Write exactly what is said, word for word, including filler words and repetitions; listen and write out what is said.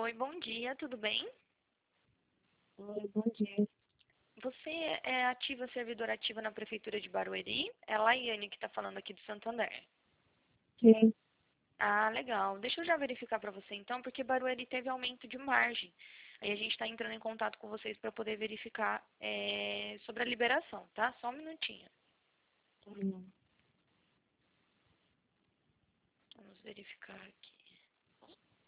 Oi, bom dia, tudo bem? Oi, bom dia. Você é ativa, servidora ativa na Prefeitura de Barueri? É a Laiane que está falando aqui do Santander. Sim, Ah, legal. Deixa eu já verificar para você então, porque Barueri teve aumento de margem. Aí a gente está entrando em contato com vocês para poder verificar é, sobre a liberação, tá? Só um minutinho. tá bom. Vamos verificar aqui.